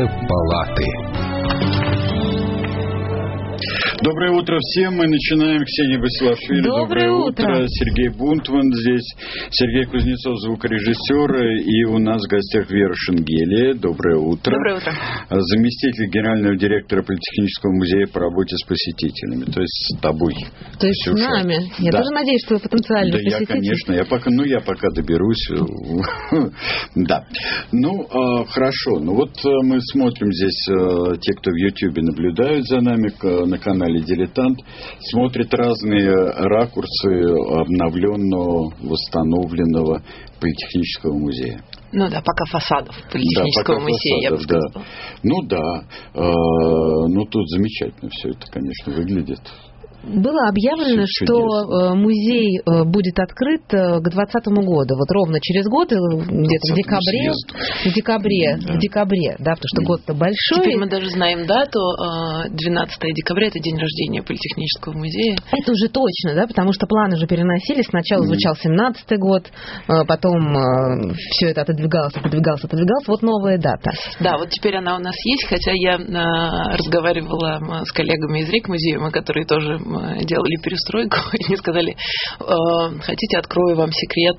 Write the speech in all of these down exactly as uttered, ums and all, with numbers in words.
палаты. Доброе утро всем. Мы начинаем. Ксения Басилашвили. Доброе, Доброе утро. утро. Сергей Бунтман здесь. Сергей Кузнецов, звукорежиссер. И у нас в гостях Вера Шенгелия. Доброе утро. Доброе утро. Заместитель генерального директора Политехнического музея по работе с посетителями. То есть с тобой. То есть Ксюша. с нами. Я да. тоже надеюсь, что вы потенциальный да посетитель. Да, я, конечно. Я пока, ну, я пока доберусь. Да. Ну, хорошо. Ну, вот мы смотрим здесь, те, кто в Ютьюбе наблюдают за нами на канале «Дилетант», смотрят разные ракурсы обновленного, восстановленного Политехнического музея. Ну да, пока фасадов Политехнического да, музея, фасадов, я бы сказала. Да. Ну да, э, ну тут замечательно все это, конечно, выглядит. Было объявлено, Чудесно. что музей будет открыт к двадцатому году. Вот ровно через год, где-то в декабре. В декабре, да. в декабре, да, потому что mm. год-то большой. Теперь мы даже знаем дату. двенадцатого декабря – это день рождения Политехнического музея. Это уже точно, да, потому что планы уже переносились. Сначала mm. звучал семнадцатый год, потом все это отодвигалось, отодвигалось, отодвигалось. Вот новая дата. Да, вот теперь она у нас есть, хотя я разговаривала с коллегами из Рик-музея, которые тоже делали перестройку, и мне сказали, хотите, открою вам секрет,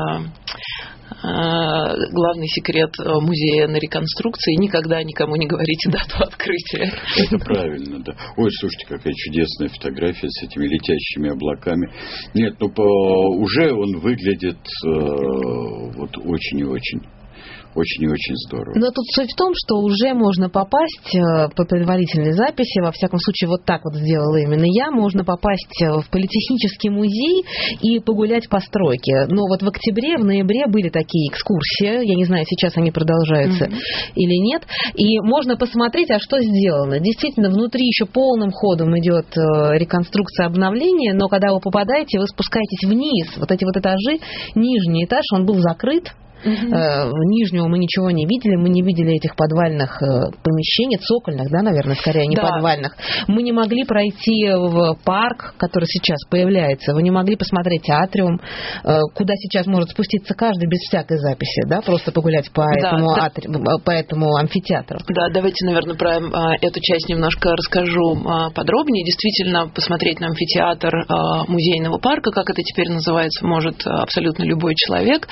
главный секрет музея на реконструкции: никогда никому не говорите дату открытия. Это правильно, да. Ой, слушайте, какая чудесная фотография с этими летящими облаками. Нет, ну по, уже он выглядит э, вот очень и очень. Очень и очень здорово. Но тут суть в том, что уже можно попасть по предварительной записи, во всяком случае, вот так вот сделала именно я, можно попасть в Политехнический музей и погулять по стройке. Но вот в октябре, в ноябре были такие экскурсии, я не знаю, сейчас они продолжаются mm-hmm. или нет, и можно посмотреть, а что сделано. Действительно, внутри еще полным ходом идет реконструкция, обновление, но когда вы попадаете, вы спускаетесь вниз, вот эти вот этажи, нижний этаж, он был закрыт. Uh-huh. Нижнего мы ничего не видели, мы не видели этих подвальных помещений, цокольных, да, наверное, скорее, не да. подвальных. Мы не могли пройти в парк, который сейчас появляется, вы не могли посмотреть атриум, куда сейчас может спуститься каждый без всякой записи, да, просто погулять по, да, этому, да. Атри... по этому амфитеатру. Да, давайте, наверное, про эту часть немножко расскажу подробнее. Действительно, посмотреть на амфитеатр музейного парка, как это теперь называется, может абсолютно любой человек.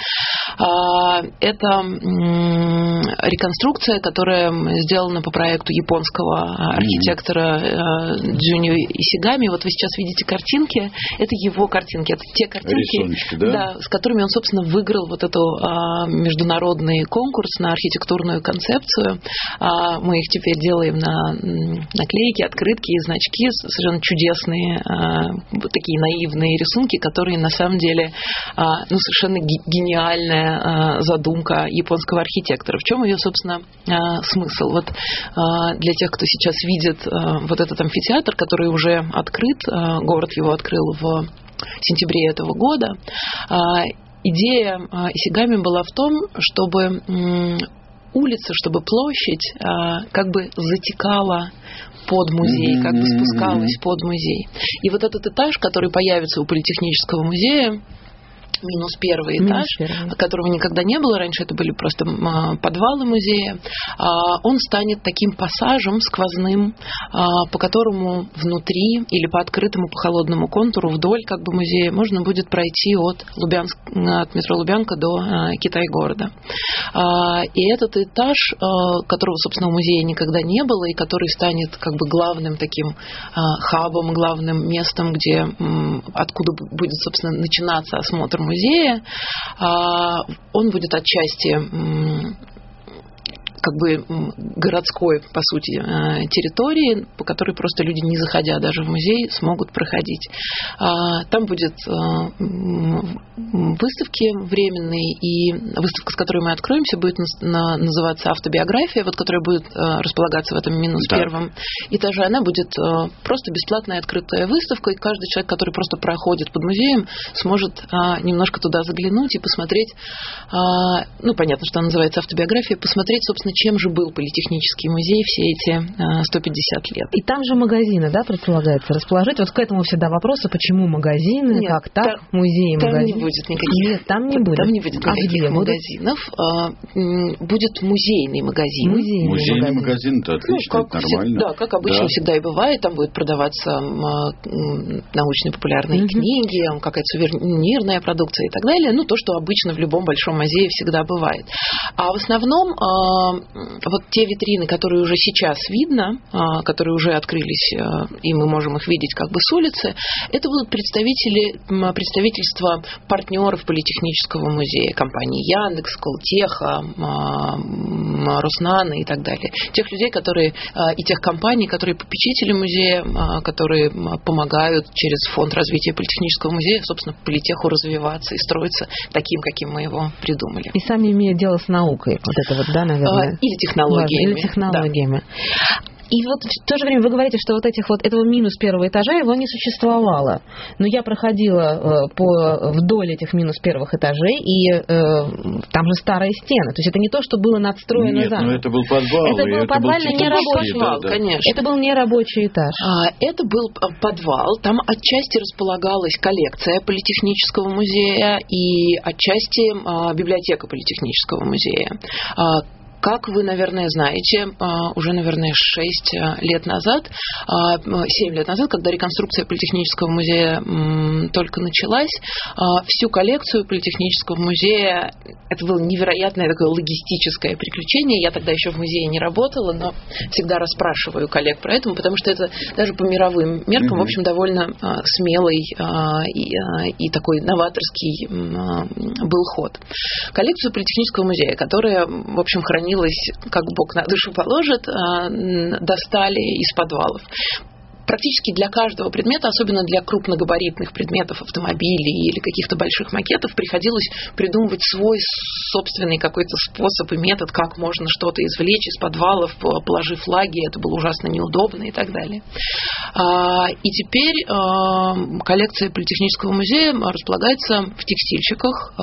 Это реконструкция, которая сделана по проекту японского архитектора Джунио Исигами. Вот вы сейчас видите картинки. Это его картинки. Это те картинки, да? Да, с которыми он, собственно, выиграл вот эту международный конкурс на архитектурную концепцию. Мы их теперь делаем на наклейки, открытки и значки. Совершенно чудесные, вот такие наивные рисунки, которые на самом деле ну, совершенно гениальная задумка японского архитектора. В чем ее, собственно, смысл? Вот для тех, кто сейчас видит вот этот амфитеатр, который уже открыт, город его открыл в сентябре этого года, идея Исигами была в том, чтобы улица, чтобы площадь как бы затекала под музей, как бы спускалась под музей. И вот этот этаж, который появится у Политехнического музея, минус первый этаж, первый. Которого никогда не было раньше, это были просто подвалы музея, он станет таким пассажем сквозным, по которому внутри или по открытому, по холодному контуру вдоль как бы музея можно будет пройти от, Лубянск, от метро Лубянка до Китай-города. И этот этаж, которого, собственно, у музея никогда не было, и который станет как бы главным таким хабом, главным местом, где, откуда будет, собственно, начинаться осмотр музея, он будет отчасти как бы городской, по сути, территории, по которой просто люди, не заходя даже в музей, смогут проходить. Там будет выставки временные, и выставка, с которой мы откроемся, будет называться «Автобиография», вот, которая будет располагаться в этом минус да. первом этаже. Она будет просто бесплатная открытая выставка, и каждый человек, который просто проходит под музеем, сможет немножко туда заглянуть и посмотреть, ну, понятно, что она называется «Автобиография», посмотреть, собственно, чем же был Политехнический музей все эти сто пятьдесят лет. И там же магазины, да, предполагается расположить? Вот к этому всегда вопросы, почему магазины, Нет, как так, там, музеи, там магазины? не будет никаких. Нет, там не будет. Там не будет а никаких где магазинов. Будут? Будет музейный магазин. Музейный, Музейный магазин. магазин, это отлично, ну, это нормально. Всегда, да, как обычно да. всегда и бывает. Там будет продаваться научно-популярные mm-hmm. книги, какая-то сувенирная продукция и так далее. Ну, то, что обычно в любом большом музее всегда бывает. А в основном вот те витрины, которые уже сейчас видно, которые уже открылись, и мы можем их видеть как бы с улицы, это будут представители, представительства партнеров Политехнического музея, компании Яндекс, Колтеха, Роснано и так далее. Тех людей, которые, и тех компаний, которые попечители музея, которые помогают через Фонд развития Политехнического музея, собственно, Политеху развиваться и строиться таким, каким мы его придумали. И сами имеют дело с наукой, вот это вот, да, наверное? Или технологиями. Важно, или технологиями. Да. И вот в то же время вы говорите, что вот этих вот этого минус первого этажа его не существовало. Но я проходила э, по, вдоль этих минус первых этажей, и э, там же старые стены. То есть это не то, что было надстроено Нет, заново. но это был подвал. Это был подвальный нерабочий подвал, да, конечно. Это был нерабочий этаж. А, это был подвал. Там отчасти располагалась коллекция Политехнического музея и отчасти а, библиотека Политехнического музея. А, Как вы, наверное, знаете, уже, наверное, шесть лет назад, семь лет назад, когда реконструкция Политехнического музея только началась, всю коллекцию Политехнического музея, это было невероятное такое логистическое приключение. Я тогда еще в музее не работала, но всегда расспрашиваю коллег про это, потому что это даже по мировым меркам, mm-hmm. в общем, довольно смелый и, и такой новаторский был ход. Коллекцию Политехнического музея, которая, в общем, хранит как Бог на душу положит, достали из подвалов. Практически для каждого предмета, особенно для крупногабаритных предметов, автомобилей или каких-то больших макетов, приходилось придумывать свой собственный какой-то способ и метод, как можно что-то извлечь из подвалов, положив флаги. Это было ужасно неудобно и так далее. И теперь коллекция Политехнического музея располагается в текстильщиках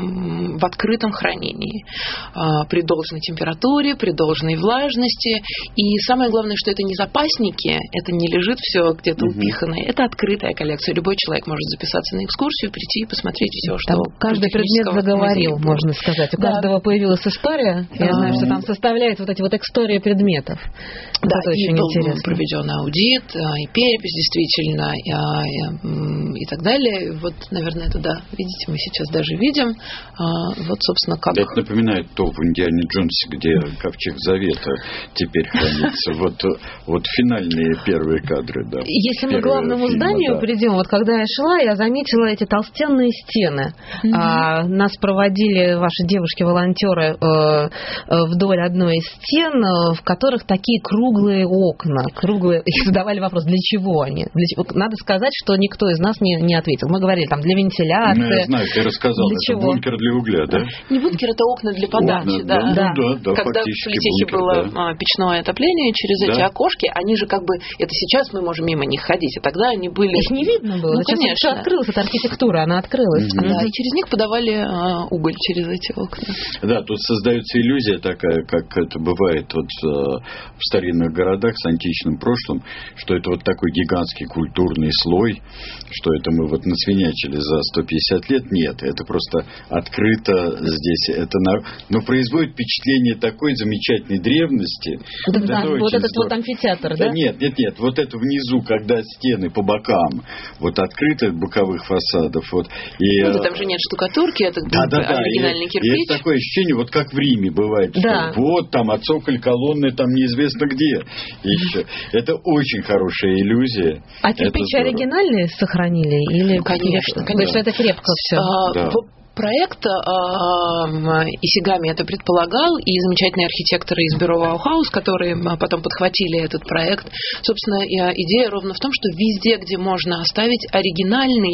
в открытом хранении при должной температуре, при должной влажности. И самое главное, что это не запасники, это не лежит все где-то угу. упиханное. Это открытая коллекция. Любой человек может записаться на экскурсию, прийти и посмотреть все, что... Там каждый предмет заговорил, музея. Можно сказать. У да. каждого появилась история. Я да. знаю, что там составляют вот эти вот истории предметов. Да, это и очень был интересно. Проведен аудит, и перепись действительно, и, и, и так далее. Вот, наверное, это да. Видите, мы сейчас даже видим. Вот, собственно, как... Это напоминает то в «Индиане Джонсе», где ковчег Завета теперь хранится. Вот, вот финальные первые кадры. Да, если мы к главному фильма, зданию да. придем, вот когда я шла, я заметила эти толстенные стены. Mm-hmm. А, нас проводили ваши девушки-волонтеры э, вдоль одной из стен, в которых такие круглые окна. Круглые. И задавали вопрос, для чего они? Для чего? Надо сказать, что никто из нас не, не ответил. Мы говорили, там, для вентиляции. Ну, я знаю, ты рассказал, для это чего? Бункер для угля, да? Не бункер, это окна для подачи, окна, да. да. да. Ну, да, да, когда в Политехе бункер, было да. печное отопление, через да. эти окошки, они же как бы, это сейчас мы можем мимо них ходить, а тогда они были... Их не видно было. Ну, сейчас конечно. Все открылась, эта архитектура, она открылась. Mm-hmm. Да, и через них подавали а, уголь через эти окна. Да, тут создается иллюзия такая, как это бывает вот в старинных городах с античным прошлым, что это вот такой гигантский культурный слой, что это мы вот насвинячили за сто пятьдесят лет. Нет, это просто открыто здесь. Это на... Но производит впечатление такой замечательной древности. Вот, да, вот этот вот амфитеатр, да? да? Нет, нет, нет. Вот это внизу, когда стены по бокам, вот открыты боковых фасадов. Вот, и, ну, да, там же нет штукатурки, это да, да, да, оригинальный и, кирпич. И это такое ощущение, вот как в Риме бывает, да. что вот там от цоколь колонны, там неизвестно где еще. Это очень хорошая иллюзия. А кирпич оригинальный сохранили? Или... Конечно, конечно. То есть это крепко все. А, да. Проект Исигами это предполагал, и замечательные архитекторы из бюро Баухаус, которые потом подхватили этот проект. Собственно, идея ровно в том, что везде, где можно оставить оригинальный,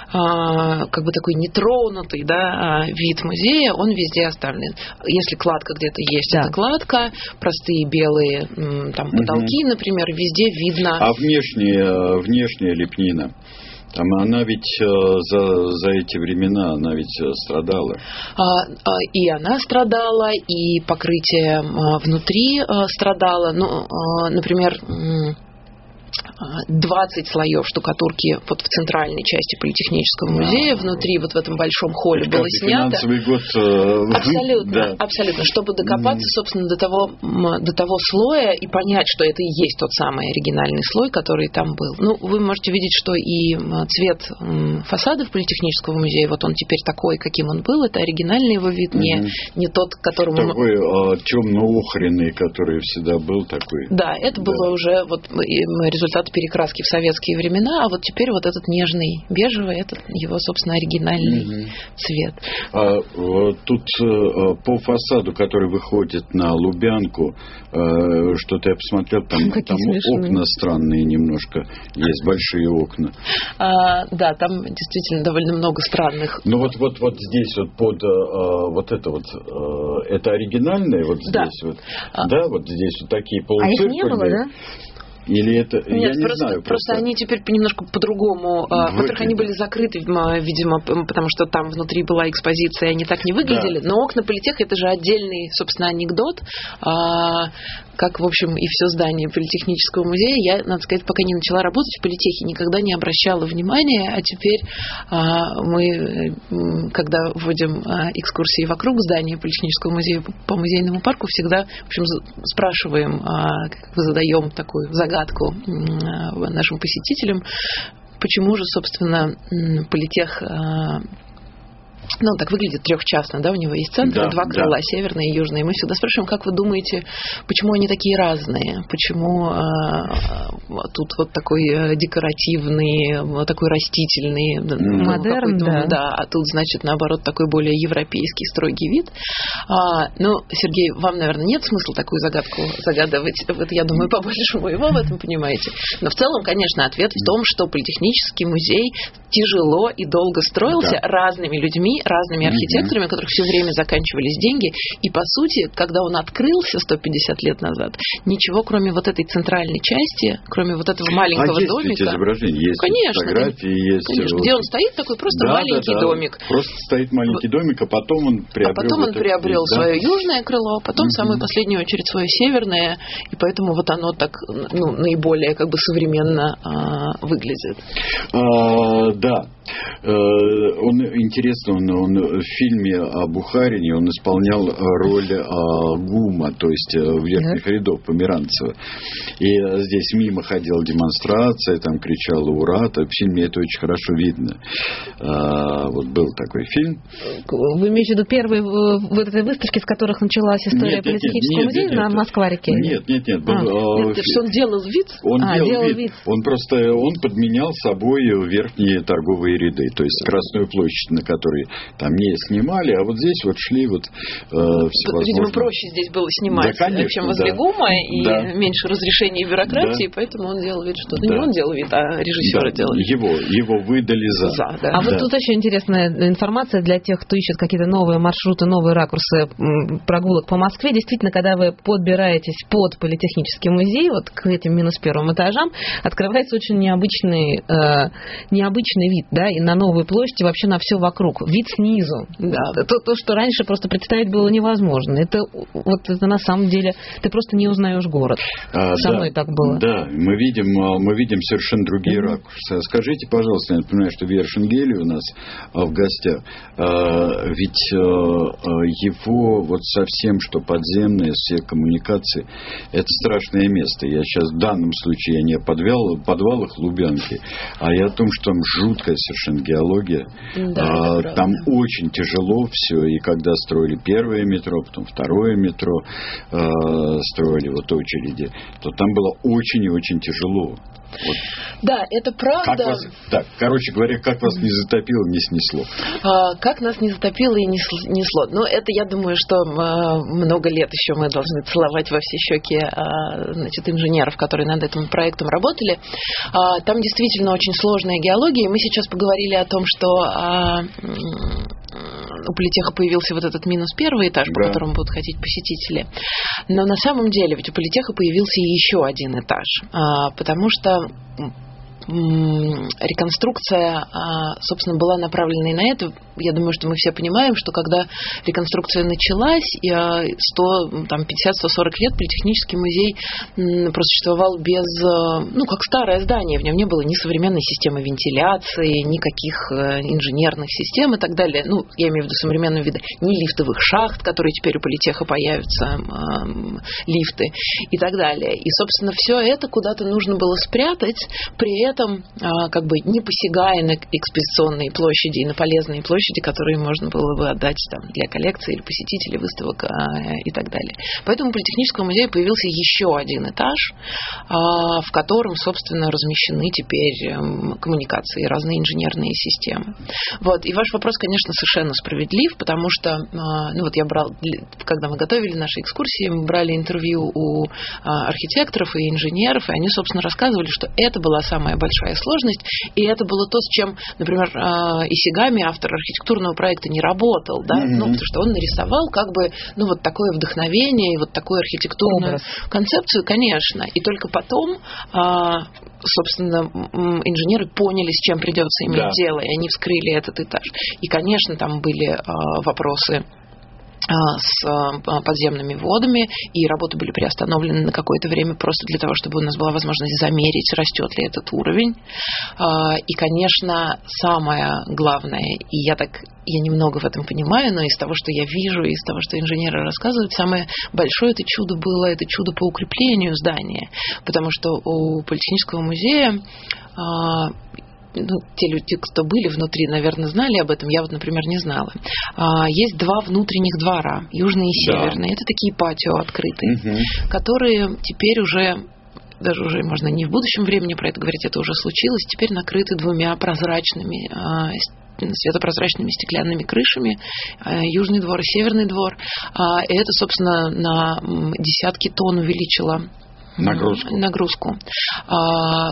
как бы такой нетронутый, да, вид музея, он везде оставлен. Если кладка где-то есть, да. это кладка, простые белые там, потолки, угу. например, везде видно. А внешняя, внешняя лепнина? Она ведь за, за эти времена, она ведь страдала. И она страдала, и покрытие внутри страдало. Ну, например, двадцать слоев штукатурки вот в центральной части Политехнического музея, да. Внутри вот в этом большом холле было снято. Финансовый год. Э, абсолютно, да. абсолютно. Чтобы докопаться, собственно, до того, до того слоя и понять, что это и есть тот самый оригинальный слой, который там был. Ну, вы можете видеть, что и цвет фасадов Политехнического музея, вот он теперь такой, каким он был, это оригинальный его вид, mm-hmm. не, не тот, которому... Такой мы... а, темно-охренный, который всегда был такой. Да, это да. было уже вот результат перекраски в советские времена, а вот теперь вот этот нежный бежевый, это его, собственно, оригинальный mm-hmm. цвет. А, тут по фасаду, который выходит на Лубянку, что-то я посмотрел, там, там окна странные немножко, есть большие окна. А, да, там действительно довольно много странных. Ну вот, вот, вот здесь вот под а, вот это вот, а, это оригинальное вот да. здесь вот, а. да, вот здесь вот такие полуциркульные. А их не было, да? Или это, Нет, я не просто, знаю. Просто, просто они теперь немножко по-другому. Выглядят. Во-первых, они были закрыты, видимо, потому что там внутри была экспозиция, они так не выглядели. Да. Но окна Политеха — это же отдельный, собственно, анекдот. Как, в общем, и все здание Политехнического музея. Я, надо сказать, пока не начала работать в Политехе, никогда не обращала внимания. А теперь мы, когда вводим экскурсии вокруг здания Политехнического музея по музейному парку, всегда, в общем, спрашиваем, задаем такую загадку нашим посетителям, почему же, собственно, Политех, ну, так выглядит трехчастно, да, у него есть центр, да, два крыла, да. Северное и южное. И мы всегда спрашиваем, как вы думаете, почему они такие разные? Почему а, тут вот такой декоративный, вот такой растительный, модерн, да. да, а тут, значит, наоборот, такой более европейский, строгий вид. А, ну, Сергей, вам, наверное, нет смысла такую загадку загадывать. Вот, я думаю, побольше моего в этом понимаете. Но в целом, конечно, ответ в том, что Политехнический музей тяжело и долго строился да. разными людьми, разными архитекторами, у которых все время заканчивались деньги. И, по сути, когда он открылся сто пятьдесят лет назад, ничего, кроме вот этой центральной части, кроме вот этого маленького а есть домика... Есть изображения, есть конечно, фотографии, есть... Конечно, где он стоит, такой просто да, маленький да, да. домик. Просто стоит маленький домик, а потом он приобрел... А потом он это, приобрел да? свое южное крыло, а потом mm-hmm. в самую последнюю очередь свое северное, и поэтому вот оно так, ну, наиболее как бы современно а, выглядит. А, да. Он, интересно, он, он в фильме о Бухарине он исполнял роль а, Гума, то есть верхних да. рядов Померанцева. И здесь мимо ходила демонстрация, там кричала «Ура!». В фильме это очень хорошо видно. А, вот был такой фильм. Вы имеете в виду первые в этой выставке, с которых началась история Политехнического музея на Москва-реке? Нет, нет, нет. А, был, нет, а, он делал вид? Он а, делал, делал вид. вид. Он просто он подменял собой верхние торговые ряды, то есть Красную площадь, на которой там не снимали, а вот здесь вот шли вот э, всевозможные... Видимо, проще здесь было снимать, да, конечно, чем возле да. ГУМа, и да. меньше разрешений и бюрократии, да. поэтому он делал вид, что... Да. Ну, не он делал вид, а режиссеры да. делали. Его, его выдали за. за да. А да. вот тут очень интересная информация для тех, кто ищет какие-то новые маршруты, новые ракурсы прогулок по Москве. Действительно, когда вы подбираетесь под Политехнический музей, вот к этим минус первым этажам, открывается очень необычный, э, необычный вид, да, и на Новую площадь, и вообще на все вокруг. Вид снизу. Да. То, то, что раньше просто представить было невозможно. Это, вот, это на самом деле, ты просто не узнаешь город. А, Со да, мной так было. Да, мы видим, мы видим совершенно другие mm-hmm. ракурсы. Скажите, пожалуйста, я напоминаю, что Вера Шенгели у нас в гостях, ведь его вот совсем, что подземные, все коммуникации, это страшное место. Я сейчас в данном случае я не о подвал, подвалах Лубянки, а я о том, что там жуткая совершенно геология. Да, а, там очень тяжело все. И когда строили первое метро, потом второе метро э, строили вот очереди, то там было очень и очень тяжело. Вот. Да, это правда. Как вас, так, короче говоря, как вас не затопило, не снесло? А, как нас не затопило и не снесло? Ну, это, я думаю, что а, много лет еще мы должны целовать во все щеки а, значит, инженеров, которые над этим проектом работали. А, там действительно очень сложная геология. Мы сейчас поговорили о том, что а, у Политеха появился вот этот минус первый этаж, по да. которому будут ходить посетители. Но на самом деле ведь у Политеха появился еще один этаж, а, потому что реконструкция, собственно, была направлена и на это. Я думаю, что мы все понимаем, что когда реконструкция началась, сто пятьдесят - сто сорок лет Политехнический музей просуществовал без, ну, как старое здание, в нем не было ни современной системы вентиляции, никаких инженерных систем и так далее. Ну, я имею в виду современного вида, ни лифтовых шахт, которые теперь у Политеха появятся, лифты и так далее. И, собственно, все это куда-то нужно было спрятать, при этом как бы не посягая на экспозиционные площади и на полезные площади, которые можно было бы отдать там, для коллекции или посетителей, выставок и так далее. Поэтому у Политехнического музея появился еще один этаж, в котором, собственно, размещены теперь коммуникации, разные инженерные системы. Вот. И ваш вопрос, конечно, совершенно справедлив, потому что, ну вот я брал, когда мы готовили наши экскурсии, мы брали интервью у архитекторов и инженеров, и они, собственно, рассказывали, что это была самая большая сложность, и это было то, с чем, например, Исигами, автор архитектурного проекта, не работал, да, mm-hmm. ну, потому что он нарисовал как бы, ну, вот такое вдохновение и вот такую архитектурную Образ. концепцию, конечно, и только потом, собственно, инженеры поняли, с чем придется иметь да. дело, и они вскрыли этот этаж. И, конечно, там были вопросы с подземными водами, и работы были приостановлены на какое-то время просто для того, чтобы у нас была возможность замерить, растет ли этот уровень. И, конечно, самое главное, и я так, я немного в этом понимаю, но из того, что я вижу, из того, что инженеры рассказывают, самое большое это чудо было, это чудо по укреплению здания, потому что у Политехнического музея ну, те люди, кто были внутри, наверное, знали об этом. Я вот, например, не знала. Есть два внутренних двора, южный и северный. Да. Это такие патио открытые, угу. которые теперь уже, даже уже можно не в будущем времени про это говорить, это уже случилось, теперь накрыты двумя прозрачными, светопрозрачными стеклянными крышами, южный двор и северный двор. И это, собственно, на десятки тонн увеличило Нагрузку. Нагрузку. А,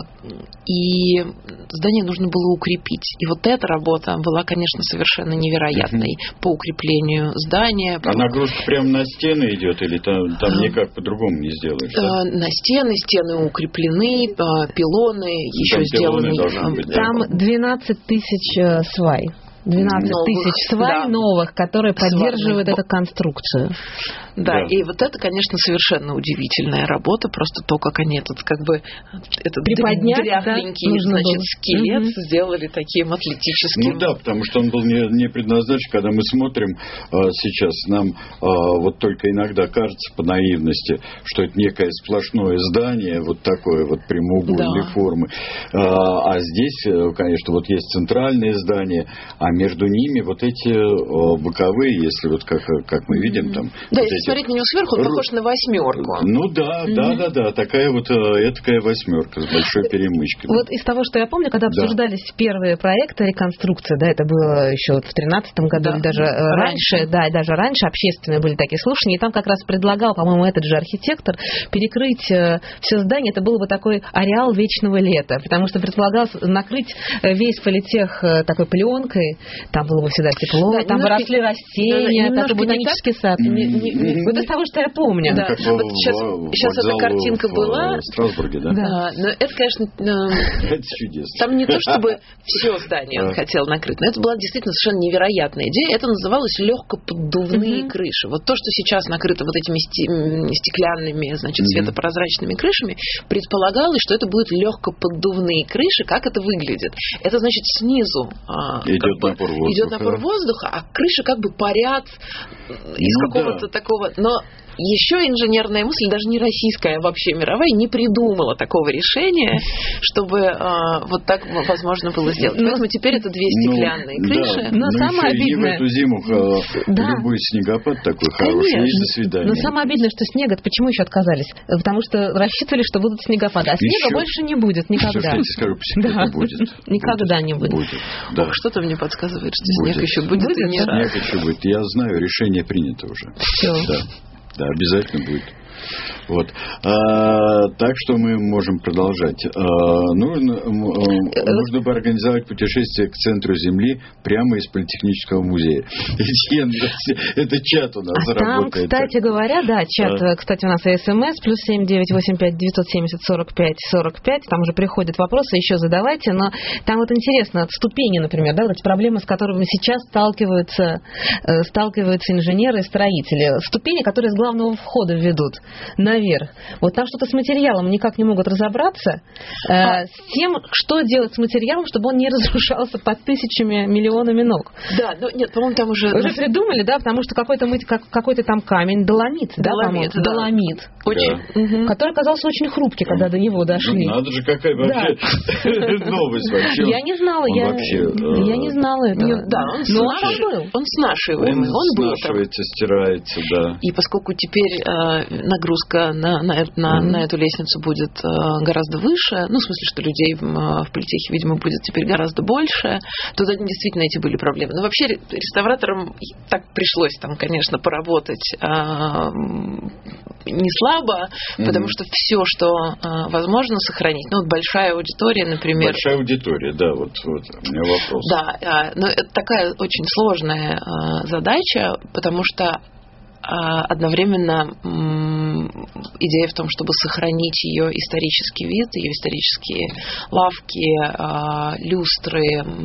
и здание нужно было укрепить. И вот эта работа была, конечно, совершенно невероятной uh-huh. по укреплению здания. А по... нагрузка прямо на стены идет или там, там а, никак по-другому не сделаешь? А, да? На стены, стены укреплены, пилоны еще там сделаны. Быть, там да? двенадцать тысяч свай. двенадцать тысяч свай да. новых, которые поддерживают эту конструкцию. Да, да, и вот это, конечно, совершенно удивительная работа, просто то, как они этот, как бы, этот дряхленький, да, значит, скелет угу. сделали таким атлетическим. Ну да, потому что он был не, не предназначен, когда мы смотрим а, сейчас, нам а, вот только иногда кажется по наивности, что это некое сплошное здание, вот такое вот прямоугольной да. формы, а, а здесь, конечно, вот есть центральные здания, а между ними вот эти а, боковые, если вот как, как мы видим там... Да, вот смотреть на него сверху, он Ру... похож на восьмерку. Ну да, mm-hmm. да, да, да, такая вот этакая восьмерка с большой перемычкой. Вот из того, что я помню, когда обсуждались да. первые проекты реконструкции, да, это было еще в тринадцатом году, да. или даже раньше. раньше, да, и даже раньше общественные были такие слушания, и там как раз предлагал, по-моему, этот же архитектор перекрыть все здание, это был бы такой ареал вечного лета, потому что предполагалось накрыть весь политех такой пленкой, там было бы всегда тепло, да, там немножко, бы росли растения, да, такой ботанический сад. Mm-hmm. Вот из того, что я помню. Да. Вот сейчас сейчас эта картинка в, была. В Страсбурге, да? Да. Но это, конечно, это чудесно. Там не то, чтобы все здание он хотел накрыть, но это была действительно совершенно невероятная идея. Это называлось легкоподдувные mm-hmm. крыши. Вот то, что сейчас накрыто вот этими стеклянными, значит, светопрозрачными крышами, предполагалось, что это будут легкоподдувные крыши. Как это выглядит? Это значит снизу идет бы, напор воздуха. идет напор воздуха, а крыши как бы парят из ну, какого-то да. такого. Но еще инженерная мысль, даже не российская, а вообще мировая, не придумала такого решения, чтобы э, вот так возможно было сделать. Но, поэтому теперь это две стеклянные ну, крыши. Да. Но ну, самое еще обидное... И в эту зиму да. любой снегопад такой хороший, Конечно. И до свидания. Но самое обидное, что снега, почему еще отказались? Потому что рассчитывали, что будут снегопады, а снега еще... больше не будет никогда. Еще, кстати, скажу, по секрету, да. будет. Никогда будет. не будет. будет. Да. Ох, что-то мне подсказывает, что будет. снег еще будет. будет и не снег еще будет. Я знаю, решение принято уже. Все. Да. Да, обязательно будет. Вот. А, так что мы можем продолжать. А, нужно, нужно бы организовать путешествие к центру Земли прямо из Политехнического музея. Это чат у нас а работает. Там, кстати говоря, да, чат, а. кстати, у нас и СМС, плюс семь девять восемь пять девятьсот семьдесят сорок пять сорок пять, там уже приходят вопросы, еще задавайте, но там вот интересно, ступени, например, да, вот эти проблемы, с которыми сейчас сталкиваются, сталкиваются инженеры и строители. Ступени, которые с главного входа ведут наверх. Вот там что-то с материалом никак не могут разобраться. А. С тем, что делать с материалом, чтобы он не разрушался под тысячами, миллионами ног. Да, но нет, по-моему, там уже... Уже придумали, да, потому что какой-то, какой-то там камень, доломит, да, доломит, да, доломит, очень, да. Угу. который оказался очень хрупкий, когда до него дошли. Ну, надо же, какая вообще да. новость вообще. Я не знала, я, вообще, я не знала этого. Да, он, но он там был. Он снашиваемый, он, он был там. снашивается, стирается, да. И поскольку теперь э, нагрузка на, на, на, mm-hmm. на эту лестницу будет э, гораздо выше, ну, в смысле, что людей в, в политехе, видимо, будет теперь гораздо больше, то да, действительно эти были проблемы. Но вообще реставраторам так пришлось там, конечно, поработать э, не слабо, mm-hmm. потому что все, что э, возможно сохранить, ну, вот большая аудитория, например. Большая аудитория, да, вот, вот у меня вопрос. Да, э, но это такая очень сложная э, задача, потому что одновременно идея в том, чтобы сохранить ее исторический вид, ее исторические лавки, люстры,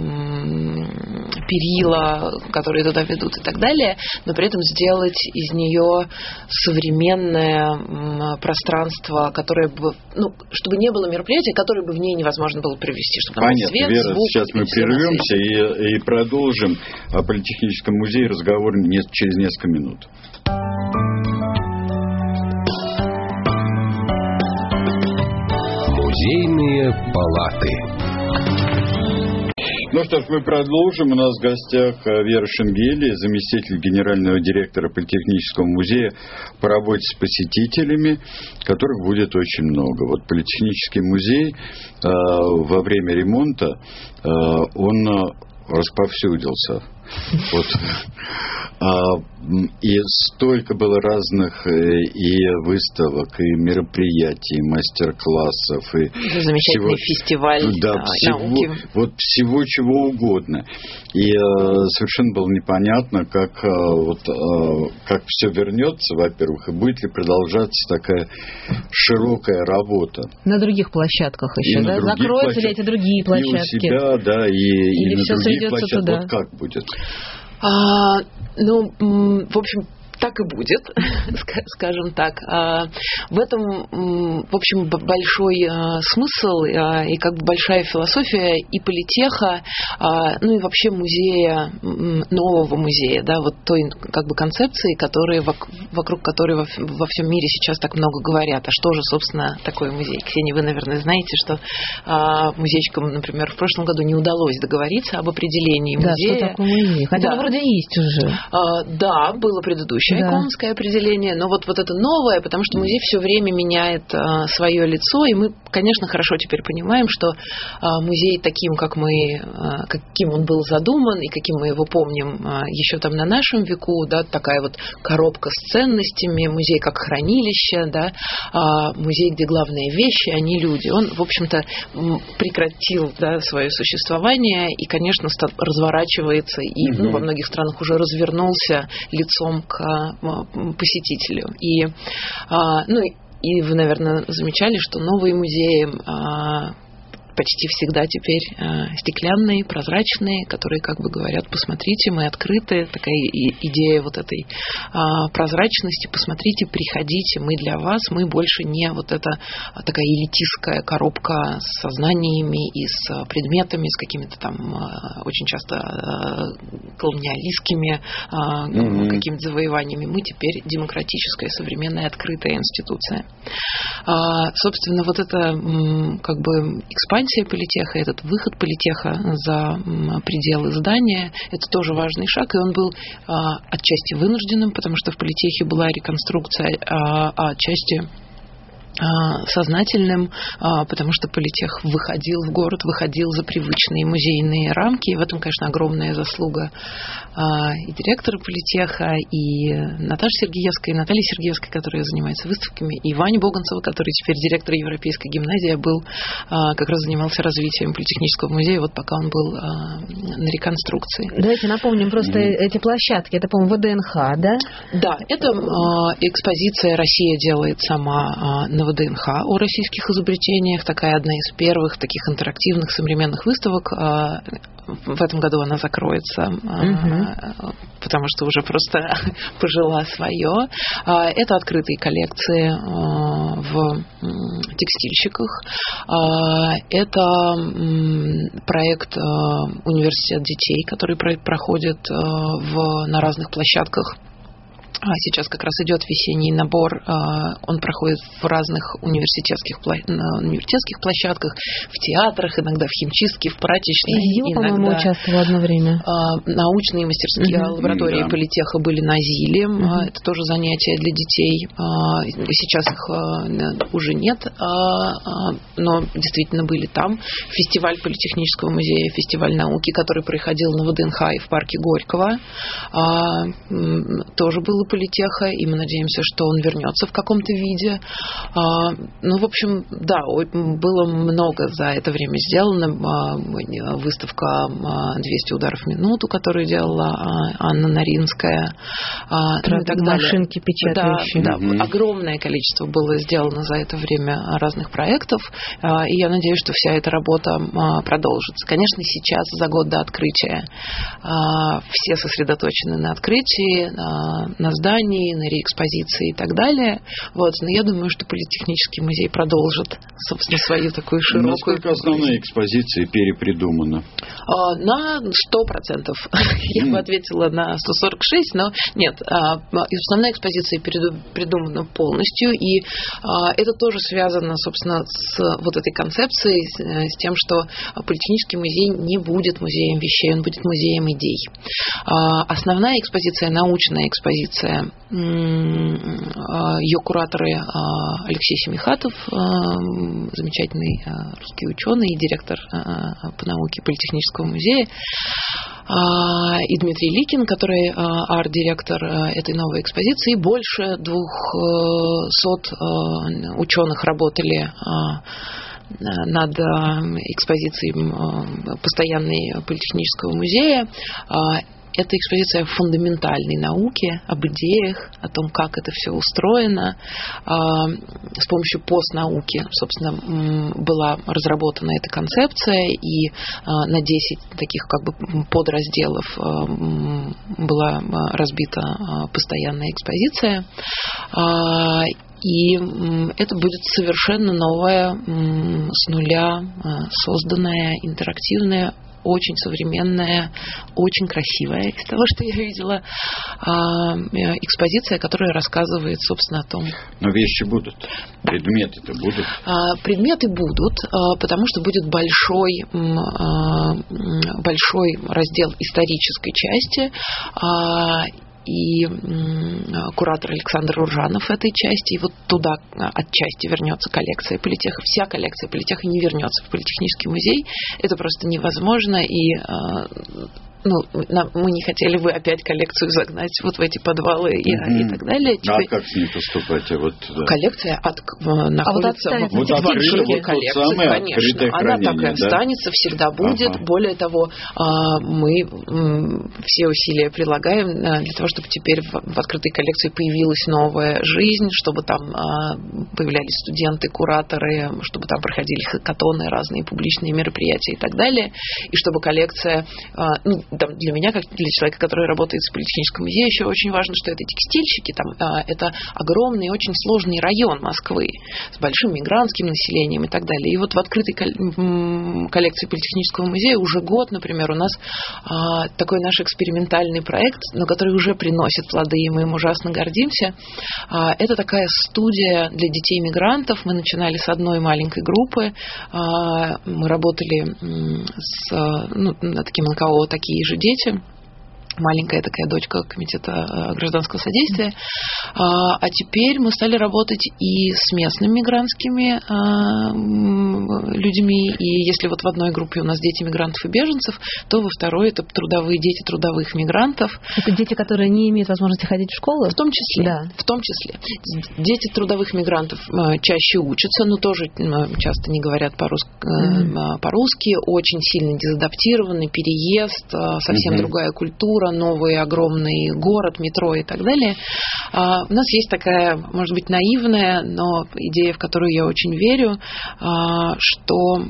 перила, которые туда ведут и так далее, но при этом сделать из нее современное пространство, которое бы, ну, чтобы не было мероприятия, которое бы в ней невозможно было провести. Чтобы там Понятно, свет, Вера, звук, сейчас мы прервемся и, и продолжим о Политехническом музее разговор через несколько минут. Музейные палаты. Ну что ж, мы продолжим. У нас в гостях Вера Шенгели, заместитель генерального директора Политехнического музея по работе с посетителями, которых будет очень много. Вот Политехнический музей э, во время ремонта э, он расповсюдился. Вот. И столько было разных и выставок, и мероприятий, и мастер-классов, и замечательный всего, фестиваль да, а, всего, науки. Вот всего чего угодно. И э, совершенно было непонятно, как, э, вот, э, как все вернется, во-первых, и будет ли продолжаться такая широкая работа. На других площадках еще, и да? Закроются ли эти другие площадки? И у себя, да, и, и на других площадках. Туда? Вот как будет? А, ну, в общем, так и будет, скажем так. В этом, в общем, большой смысл и как бы большая философия и политеха, ну и вообще музея, нового музея, да, вот той как бы концепции, которые, вокруг которой во всем мире сейчас так много говорят. А что же, собственно, такое музей? Ксения, вы, наверное, знаете, что музейщикам, например, в прошлом году не удалось договориться об определении музея. Да, что такое музей? Хотя да. вроде есть уже. Да, было предыдущее. Да. Иконовское определение, но вот, вот это новое, потому что музей все время меняет а, свое лицо, и мы, конечно, хорошо теперь понимаем, что а, музей таким, как мы, а, каким он был задуман, и каким мы его помним а, еще там на нашем веку, да, такая вот коробка с ценностями, музей как хранилище, да, а, музей, где главные вещи, а не люди. Он, в общем-то, прекратил, да, свое существование и, конечно, разворачивается, и ну, во многих странах уже развернулся лицом к посетителю. И, ну, и вы, наверное, замечали, что новые музеи почти всегда теперь э, стеклянные, прозрачные, которые как бы говорят, посмотрите, мы открыты, такая и, идея вот этой э, прозрачности, посмотрите, приходите, мы для вас, мы больше не вот эта такая элитистская коробка с сознаниями и с предметами, с какими-то там э, очень часто э, колониалистскими э, mm-hmm. какими-то завоеваниями. Мы теперь демократическая, современная, открытая институция. Э, собственно, вот это э, как бы экспансия политеха, этот выход политеха за пределы здания, это тоже важный шаг, и он был а, отчасти вынужденным, потому что в политехе была реконструкция, а, а отчасти сознательным, потому что политех выходил в город, выходил за привычные музейные рамки. И в этом, конечно, огромная заслуга и директора политеха, и Наташи Сергеевской, и Натальи Сергеевской, которая занимается выставками, и Вани Боганцева, который теперь директор Европейской гимназии, был, как раз занимался развитием политехнического музея, вот пока он был на реконструкции. Давайте напомним просто mm. эти площадки. Это, по-моему, ВДНХ, да? Да, это экспозиция «Россия делает сама» на ВДНХ о российских изобретениях. Такая одна из первых таких интерактивных современных выставок. В этом году она закроется, угу. потому что уже просто пожила свое. Это открытые коллекции в текстильщиках. Это проект «Университет детей», который проходит в, на разных площадках. Сейчас как раз идет весенний набор, он проходит в разных университетских, университетских площадках, в театрах, иногда в химчистке, в прачечной. ЗИЛ, по-моему, участвовал одно время. Научные мастерские mm-hmm. лаборатории да. политеха были на ЗИЛе, mm-hmm. это тоже занятие для детей. Сейчас их уже нет, но действительно были там. Фестиваль политехнического музея, фестиваль науки, который проходил на ВДНХ и в парке Горького, тоже было политеха, и мы надеемся, что он вернется в каком-то виде. Ну, в общем, да, было много за это время сделано. Выставка «двести ударов в минуту», которую делала Анна Наринская. Про ну, и так машинки печатающие. Да, да, огромное количество было сделано за это время разных проектов, и я надеюсь, что вся эта работа продолжится. Конечно, сейчас, за год до открытия, все сосредоточены на открытии, на здании, на реэкспозиции и так далее. Вот. Но я думаю, что политехнический музей продолжит, собственно, свою такую широкую... Насколько основные экспозиции перепридуманы? На сто процентов. Я бы ответила на сто сорок шесть, но нет. Основная экспозиция перепридумана полностью, и это тоже связано, собственно, с вот этой концепцией, с тем, что политехнический музей не будет музеем вещей, он будет музеем идей. Основная экспозиция, научная экспозиция, ее кураторы Алексей Семихатов, замечательный русский ученый и директор по науке Политехнического музея, и Дмитрий Ликин, который арт-директор этой новой экспозиции. Больше двухсот ученых работали над экспозицией постоянной Политехнического музея. Это экспозиция фундаментальной науки, об идеях, о том, как это все устроено. С помощью постнауки, собственно, была разработана эта концепция, и на десять таких как бы подразделов была разбита постоянная экспозиция. И это будет совершенно новая, с нуля созданная, интерактивная, очень современная, очень красивая, из того, что я видела, экспозиция, которая рассказывает, собственно, о том... Но вещи будут, да. Предметы-то будут. Предметы будут, потому что будет большой, большой раздел исторической части, и куратор Александр Уржанов этой части, и вот туда отчасти вернется коллекция политеха. Вся коллекция политеха не вернется в Политехнический музей. Это просто невозможно, и ну, мы не хотели бы опять коллекцию загнать вот в эти подвалы и, mm-hmm. и так далее. А Теперь... как с ней поступать? Вот, да. Коллекция от, находится а вот в текстильной коллекции, конечно. Она так и останется, да? Всегда будет. Ага. Более того, мы все усилия прилагаем для того, чтобы теперь в открытой коллекции появилась новая жизнь, чтобы там появлялись студенты, кураторы, чтобы там проходили хакатоны, разные публичные мероприятия и так далее. И чтобы коллекция... Ну, там, для меня, как для человека, который работает в Политехническом музее, еще очень важно, что это текстильщики, там, это огромный, очень сложный район Москвы с большим мигрантским населением и так далее. И вот в открытой коллекции Политехнического музея уже год, например, у нас такой наш экспериментальный проект, но который уже приносит плоды, и мы им ужасно гордимся. Это такая студия для детей-мигрантов. Мы начинали с одной маленькой группы. Мы работали с ну, таким эн ка о «Такие же дети». маленькая такая дочка комитета гражданского содействия. А теперь мы стали работать и с местными мигрантскими людьми. И если вот в одной группе у нас дети мигрантов и беженцев, то во второй это трудовые дети трудовых мигрантов. Это дети, которые не имеют возможности ходить в школу? В том числе. Да. В том числе. Дети трудовых мигрантов чаще учатся, но тоже часто не говорят по-русски, mm-hmm. по-русски, очень сильно дезадаптированы, переезд, совсем mm-hmm. другая культура, новый огромный город, метро и так далее. У нас есть такая, может быть, наивная, но идея, в которую я очень верю, что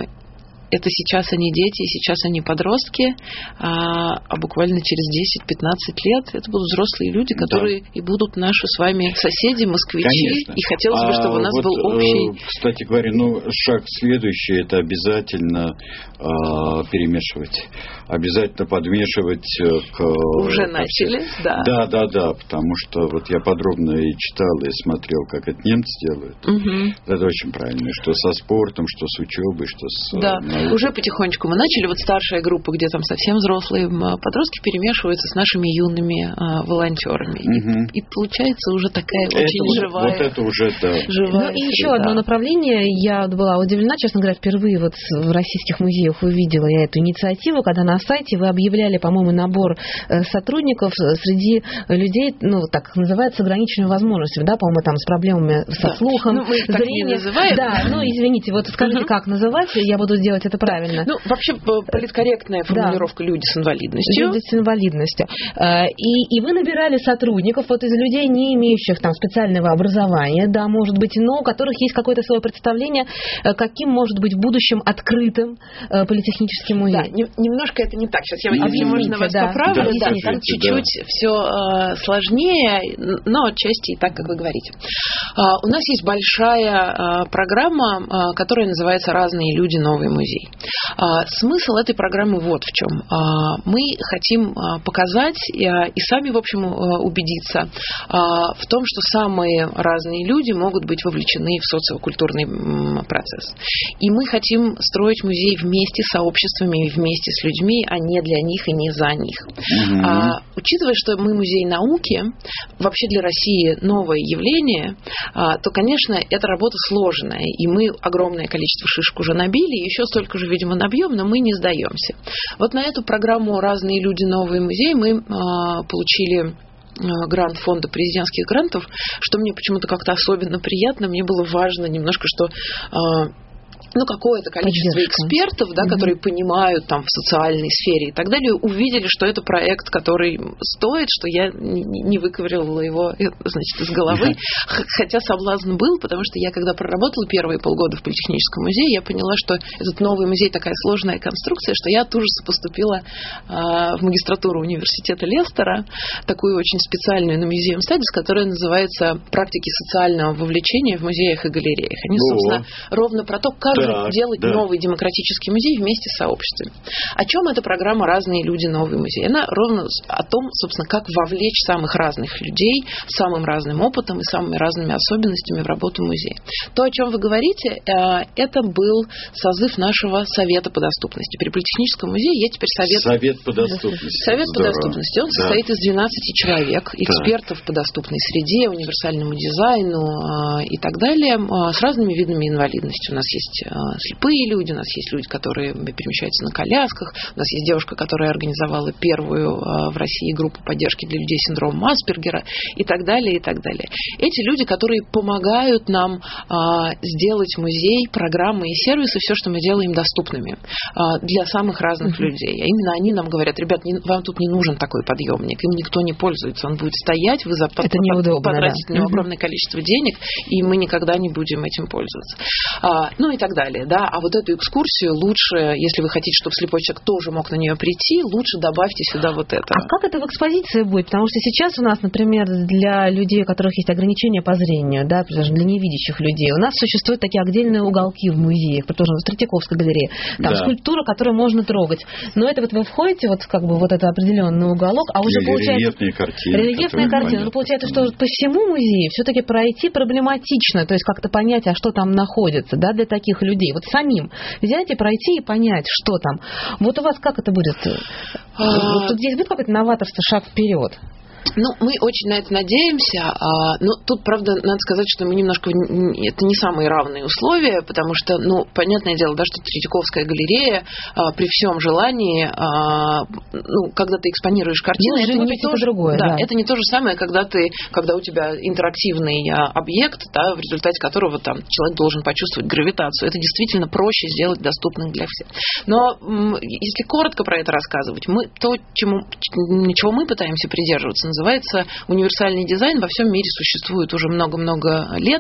это сейчас они дети, сейчас они подростки, а, а буквально через десять-пятнадцать лет это будут взрослые люди, которые да. и будут наши с вами соседи, москвичи. Конечно. И хотелось бы, чтобы а у нас вот, был общий... Кстати говоря, ну, шаг следующий, это обязательно а, перемешивать. Обязательно подмешивать к... Уже начали, всем. да. Да, да, да, потому что вот я подробно и читал, и смотрел, как это немцы делают. Угу. Это очень правильно, что со спортом, что с учебой, что с... Да. Уже потихонечку мы начали. Вот старшая группа, где там совсем взрослые подростки, перемешиваются с нашими юными а, волонтерами. Угу. И, и получается уже такая это очень вот, живая. Вот это уже, да. Живая ну, и еще одно направление. Я была удивлена, честно говоря, впервые вот в российских музеях увидела я эту инициативу, когда на сайте вы объявляли, по-моему, набор сотрудников среди людей, ну, так называется, с ограниченными возможностями, да, по-моему, там с проблемами со да. слухом, ну, мы их так не называем. Да, ну, извините, вот скажите, угу. как называть, я буду делать это правильно. Ну, вообще, политкорректная формулировка да. люди с инвалидностью. Люди с инвалидностью. И, и вы набирали сотрудников вот из людей, не имеющих там специального образования, да, может быть, но у которых есть какое-то свое представление, каким может быть в будущем открытым политехнический музей. Да, не, немножко это не так. Сейчас я, если можно вас да. поправлю, да, да, там чуть-чуть да. все э, сложнее, но отчасти и так, как вы говорите. Э, у нас есть большая э, программа, э, которая называется «Разные люди. Новый музей». Смысл этой программы вот в чем. Мы хотим показать и сами, в общем, убедиться в том, что самые разные люди могут быть вовлечены в социокультурный процесс. И мы хотим строить музей вместе с сообществами, вместе с людьми, а не для них и не за них. Mm-hmm. А, учитывая, что мы музей науки, вообще для России новое явление, а, то, конечно, эта работа сложная, и мы огромное количество шишек уже набили, еще столько же, видимо, набьем, но мы не сдаемся. Вот на эту программу «Разные люди. Новый музей» мы а, получили грант фонда президентских грантов, что мне почему-то как-то особенно приятно. Мне было важно немножко, что... А, ну, какое-то количество Поддержка. экспертов, да, mm-hmm. которые понимают там в социальной сфере и так далее, увидели, что это проект, который стоит, что я не выковырила его, значит, из головы. Mm-hmm. Хотя соблазн был, потому что я, когда проработала первые полгода в Политехническом музее, я поняла, что этот новый музей такая сложная конструкция, что я от ужаса поступила а, в магистратуру университета Лестера, такую очень специальную на Museum Studies, которая называется «Практики социального вовлечения в музеях и галереях». Они, О. собственно, ровно про то, как Да, делать да. новый демократический музей вместе с сообществами. О чем эта программа «Разные люди. Новый музей»? Она ровно о том, собственно, как вовлечь самых разных людей с самым разным опытом и самыми разными особенностями в работу музея. То, о чем вы говорите, это был созыв нашего Совета по доступности. При Политехническом музее есть теперь Совет, совет по доступности. Совет Здорово. по доступности. Он да. состоит из двенадцати человек, экспертов да. по доступной среде, универсальному дизайну и так далее, с разными видами инвалидности. У нас есть слепые люди, у нас есть люди, которые перемещаются на колясках, у нас есть девушка, которая организовала первую в России группу поддержки для людей с синдромом Аспергера и так далее, и так далее. Эти люди, которые помогают нам сделать музей, программы и сервисы, все, что мы делаем, доступными для самых разных mm-hmm. людей. А именно они нам говорят: ребят, не, вам тут не нужен такой подъемник, им никто не пользуется, он будет стоять, вы за, Это неудобно, потратите да. на него mm-hmm. огромное количество денег, и мы никогда не будем этим пользоваться. А, ну и так далее. Да? А вот эту экскурсию лучше, если вы хотите, чтобы слепой человек тоже мог на нее прийти, лучше добавьте сюда вот это. А как это в экспозиции будет? Потому что сейчас у нас, например, для людей, у которых есть ограничения по зрению, да, даже для невидящих людей, у нас существуют такие отдельные уголки в музеях, потому что в Третьяковской галерее, там да. скульптура, которую можно трогать. Но это вот вы входите, вот как бы вот это определенный уголок, а уже Или получается... рельефные картины. Рельефные картины. Но получается, что по всему музею все-таки пройти проблематично, то есть как-то понять, а что там находится, да, для таких этих людей? Вот самим взять и пройти и понять, что там. Вот у вас как это будет? Вот тут здесь будет какой-то новаторство, шаг вперед? Ну, мы очень на это надеемся, но тут, правда, надо сказать, что мы немножко, это не самые равные условия, потому что, ну, понятное дело, да, что Третьяковская галерея при всем желании, ну, когда ты экспонируешь картины, это не то же другое, да, да. это не то же самое, когда ты, когда у тебя интерактивный объект, да, в результате которого там человек должен почувствовать гравитацию. Это действительно проще сделать доступным для всех. Но если коротко про это рассказывать, мы то, чему, чего мы пытаемся придерживаться, называется универсальный дизайн, во всем мире существует уже много-много лет.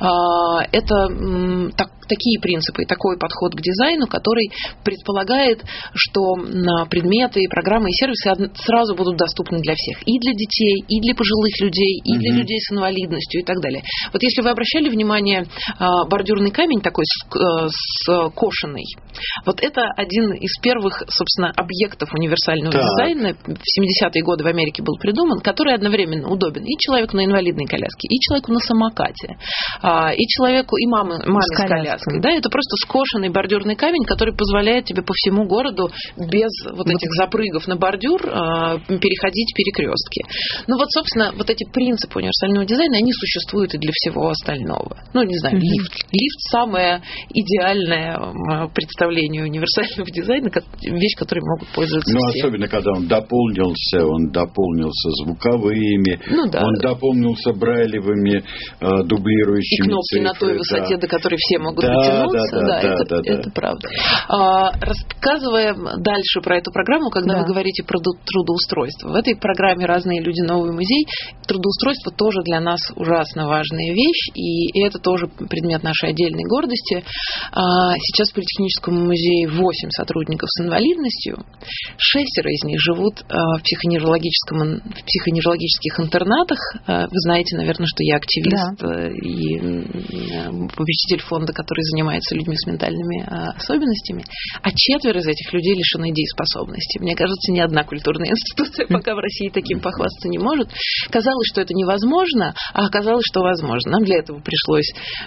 Это так, такие принципы, такой подход к дизайну, который предполагает, что предметы, программы и сервисы сразу будут доступны для всех. И для детей, и для пожилых людей, и для mm-hmm. людей с инвалидностью и так далее. Вот если вы обращали внимание, бордюрный камень такой скошенный, вот это один из первых, собственно, объектов универсального так. дизайна. В семидесятые годы в Америке был придуман, который одновременно удобен и человеку на инвалидной коляске, и человеку на самокате, и человеку, и маме, маме с, с коляской. Да, это просто скошенный бордюрный камень, который позволяет тебе по всему городу без вот этих запрыгов на бордюр переходить перекрестки. Ну вот, собственно, вот эти принципы универсального дизайна, они существуют и для всего остального. Ну, не знаю, mm-hmm. лифт. Лифт – самое идеальное представление универсального дизайна, вещь, которой могут пользоваться ну, все. Особенно, когда он дополнился, он дополнился звуковыми, ну, да. он дополнился брайлевыми, э, дублирующими и кнопки цифры, на той высоте, да. до которой все могут да, дотянуться. Да, да, да, да, это, да, да. это правда. А, рассказывая дальше про эту программу, когда да. вы говорите про трудоустройство. В этой программе «Разные люди. Новый музей» трудоустройство тоже для нас ужасно важная вещь, и это тоже предмет нашей отдельной гордости. А, сейчас в Политехническом музее восемь сотрудников с инвалидностью. Шестеро из них живут в психоневрологическом, в психоневрологических интернатах. Вы знаете, наверное, что я активист да. и попечитель фонда, который занимается людьми с ментальными особенностями. А четверо из этих людей лишены дееспособности. Мне кажется, ни одна культурная институция пока в России таким похвастаться не может. Казалось, что это невозможно, а оказалось, что возможно. Нам для этого пришлось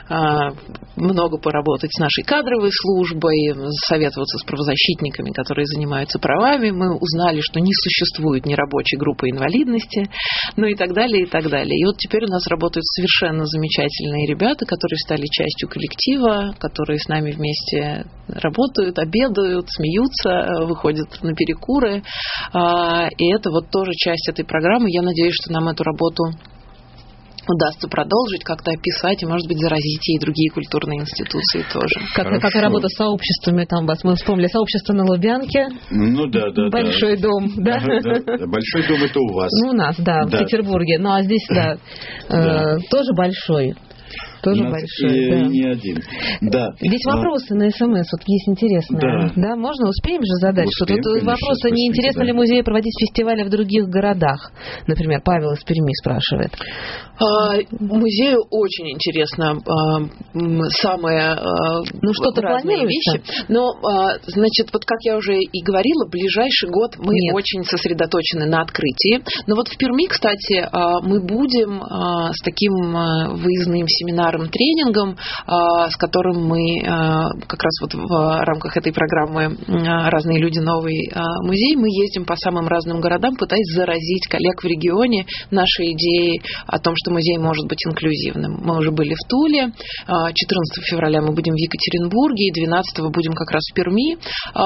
много поработать с нашей кадровой службой, советоваться с правозащитниками, которые занимаются правами. Мы узнали, что не существует нерабочей группы инвалидности, ну и так далее, и так далее. И вот теперь у нас работают совершенно замечательные ребята, которые стали частью коллектива, которые с нами вместе работают, обедают, смеются, выходят на перекуры. И это вот тоже часть этой программы. Я надеюсь, что нам эту работу удастся продолжить, как-то описать и, может быть, заразить и другие культурные институции тоже. Как, как работа с сообществами, там вас мы вспомнили, сообщество на Лубянке. Ну да, да. Большой да. дом, да? Да, да. Большой дом это у вас. Ну, у нас, да, да. в Петербурге. Ну, а здесь, да, да. Э, тоже большой. Тоже большой, и, да. и не один. Да. Здесь вопросы а... на СМС, вот есть интересные. Да. да, можно, успеем же задать? Успеем, что тут конечно, вопросы, не интересно да. ли музею проводить фестивали в других городах? Например, Павел из Перми спрашивает. А, музею очень интересно а, самые а, ну, что-то разные вещи. Но, а, значит, вот как я уже и говорила, ближайший год мы Нет. очень сосредоточены на открытии. Но вот в Перми, кстати, а, мы будем а, с таким а, выездным семинаром, тренингом, с которым мы как раз вот в рамках этой программы «Разные люди. Новый музей» мы ездим по самым разным городам, пытаясь заразить коллег в регионе нашей идеей о том, что музей может быть инклюзивным. Мы уже были в Туле, четырнадцатого февраля мы будем в Екатеринбурге, и двенадцатого будем как раз в Перми.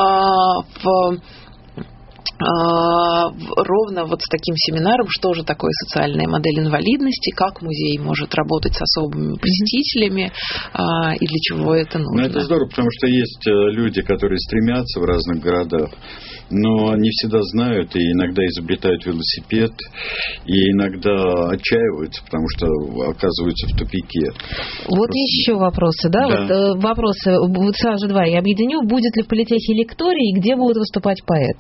В ровно вот с таким семинаром, что же такое социальная модель инвалидности, как музей может работать с особыми посетителями mm-hmm. и для чего это нужно. Ну, это здорово, потому что есть люди, которые стремятся в разных городах, но не всегда знают и иногда изобретают велосипед, и иногда отчаиваются, потому что оказываются в тупике. Вот Просто... еще вопросы, да? да. Вот, вопросы, вот сразу же два я объединю. Будет ли в Политехе лекторий и где будут выступать поэты? Да.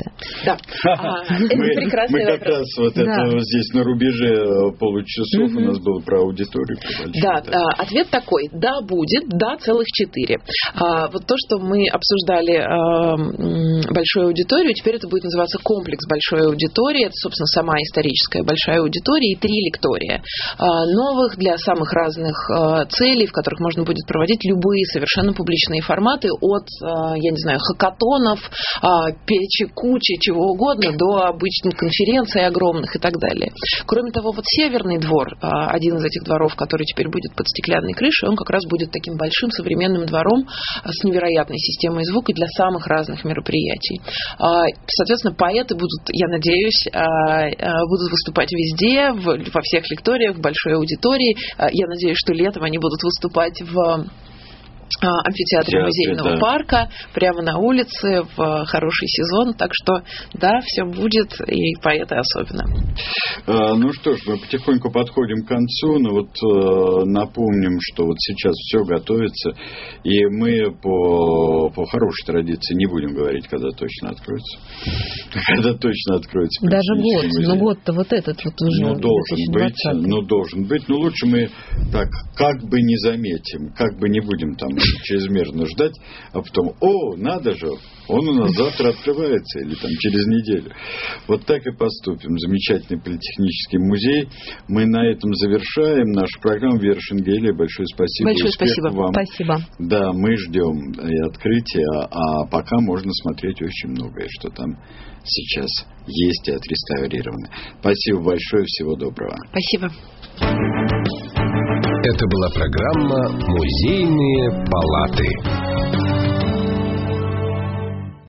Да. Это прекрасный вопрос. Мы как раз вот это здесь на рубеже получасов у нас было про аудиторию. Да, ответ такой. Да, будет. Да, целых четыре. Вот то, что мы обсуждали большую аудиторию, теперь это будет называться комплекс большой аудитории. Это, собственно, сама историческая большая аудитория и три лектория. Новых для самых разных целей, в которых можно будет проводить любые совершенно публичные форматы от, я не знаю, хакатонов, печи-кучи, чего угодно, до обычных конференций огромных и так далее. Кроме того, вот Северный двор, один из этих дворов, который теперь будет под стеклянной крышей, он как раз будет таким большим современным двором с невероятной системой звука для самых разных мероприятий. Соответственно, поэты будут, я надеюсь, будут выступать везде, во всех лекториях, в большой аудитории. Я надеюсь, что летом они будут выступать в амфитеатре Театре, музейного да. парка, прямо на улице, в хороший сезон. Так что, да, все будет, и поэты особенно. А, ну что ж, мы потихоньку подходим к концу, но вот э, напомним, что вот сейчас все готовится, и мы по, по хорошей традиции не будем говорить, когда точно откроется. Когда точно откроется. Даже год, но год-то вот этот вот уже. Ну, должен быть, ну, должен быть. Но лучше мы так, как бы не заметим, как бы не будем там чрезмерно ждать, а потом, о, надо же, он у нас завтра открывается, или там через неделю. Вот так и поступим. Замечательный политехнический музей. Мы на этом завершаем нашу программу. Вера Шенгелия, большое спасибо. Большое спасибо. Вам. Спасибо. Да, мы ждем и открытия, а пока можно смотреть очень многое, что там сейчас есть и отреставрировано. Спасибо большое, всего доброго. Спасибо. Это была программа «Музейные палаты».